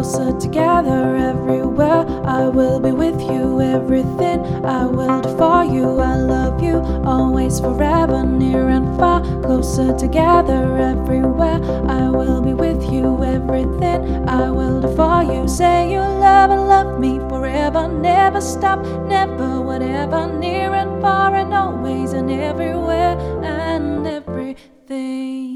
closer together everywhere. I will be with you, everything I will do for you. I love you always, forever, near and far. Closer together everywhere. I will be with you, everything I will do for you. Say you love and love me forever, never stop, never, whatever, near and far and always and everywhere and everything.